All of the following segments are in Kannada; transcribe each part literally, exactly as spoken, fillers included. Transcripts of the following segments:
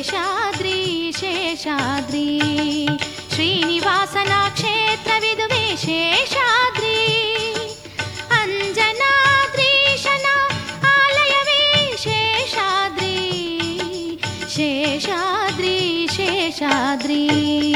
ಶೇಷಾದ್ರಿ ಶೇಷಾದ್ರಿ ಶ್ರೀನಿವಾಸನ ಕ್ಷೇತ್ರವಿದುವೆ ಶೇಷಾದ್ರಿ ಅಂಜನಾದ್ರೀಶನ ಆಲಯವೇ ಶೇಷಾದ್ರಿ ಶೇಷಾದ್ರಿ ಶೇಷಾದ್ರಿ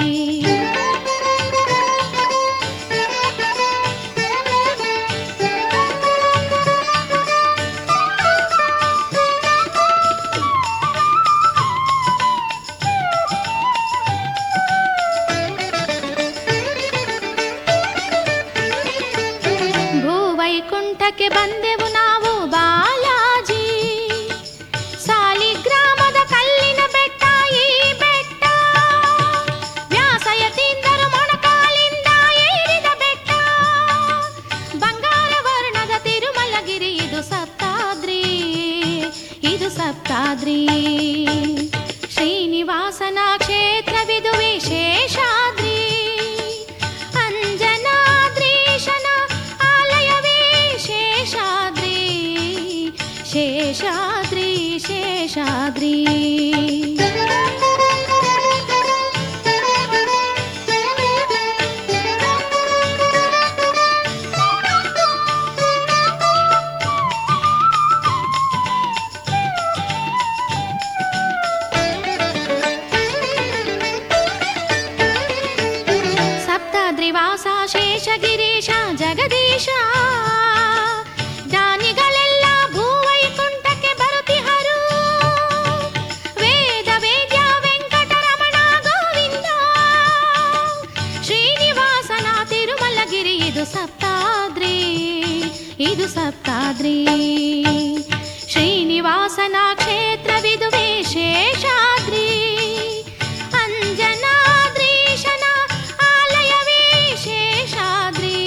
ಭೂವೈಕುಂಠಕ್ಕೆ ಬಂದೆವು ನಾವು ಬಾಲಾಜಿ ಸಾಲಿಗ್ರಾಮದ ಕಲ್ಲಿನ ಬೆಟ್ಟ ಈ ಬೆಟ್ಟ ವ್ಯಾಸಯತೀಂದ್ರರು ಮೊಣಕಾಲಿಂದ ಏರಿದ ಬೆಟ್ಟ ಬಂಗಾರ ವರ್ಣದ ತಿರುಮಲಗಿರಿ ಇದು ಸಪ್ತಾದ್ರಿ ಇದು ಸಪ್ತಾದ್ರಿ ಶ್ರೀನಿವಾಸನ ಕ್ಷೇತ್ರವಿದುವೆ ಶೇಷಾದ್ರಿ ಅಂಜನಾದ್ರೀಶನ ಆಲಯವೇ ಶೇಷಾದ್ರಿ ಶೇಷಾದ್ರಿ ಶೇಷಾದ್ರಿ ಸಪ್ತಾದ್ರಿವಾಸ ಶೇಷಗಿರೀಶ ಜಗದೀಶ ಜ್ಞಾನಿಗಳೆಲ್ಲ ಭೂವೈಕುಂಠಕ್ಕೆ ಬರುತ್ತಿಹರು ವೇದ ವೇದ್ಯ ವೆಂಕಟರಮಣ ಗೋವಿಂದ ಶ್ರೀನಿವಾಸನ ತಿರುಮಲಗಿರಿ ಇದು ಸಪ್ತಾದ್ರಿ ಇದು ಸಪ್ತಾದ್ರಿ ಶ್ರೀನಿವಾಸನ ಕ್ಷೇತ್ರವಿದುವೆ ಶೇಷಾದ್ರಿ ಅಂಜನಾದ್ರೀಶನ ಆಲಯವೇ ಶೇಷಾದ್ರಿ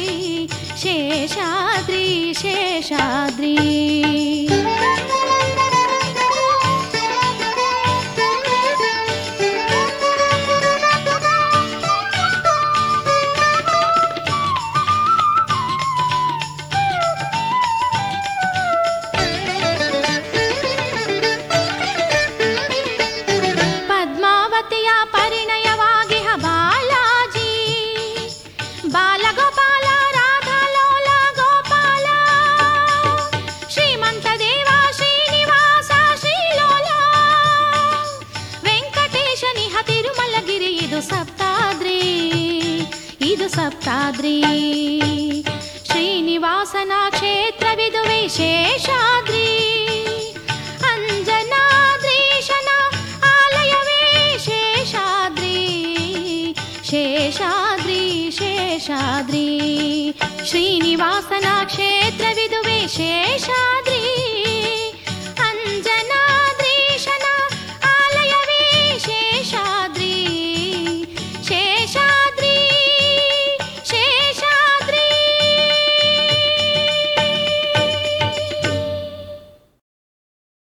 ಶೇಷಾದ್ರಿ ಶೇಷಾದ್ರಿ ಪದ್ಮಾವತಿಯ ಪರಿಣಯವಾಗಿಹ ಬಾಲಾಜಿ ಬಾಲಗೋಪಾಲ ರಾಧಾಲೋಲ ಗೋಪಾಲ ಶ್ರೀಮಂತ ದೇವ ಶ್ರೀನಿವಾಸ ಶ್ರೀಲೋಲ ವೆಂಕಟೇಶನಿಹ ತಿರುಮಲಗಿರಿ ಇದು ಸಪ್ತಾದ್ರಿ ಇದು ಸಪ್ತಾದ್ರಿ ಶ್ರೀನಿವಾಸನ ಕ್ಷೇತ್ರವಿದುವೆ ಶೇಷಾದ್ರಿ ಅಂಜನಾದ್ರೀಶನ ಆಲಯವೇ ಶೇಷಾದ್ರಿ ಶೇಷಾದ್ರಿ ಶೇಷಾದ್ರಿ ಶ್ರೀನಿವಾಸನ ಕ್ಷೇತ್ರವಿದುವೆ ಶೇಷಾದ್ರಿ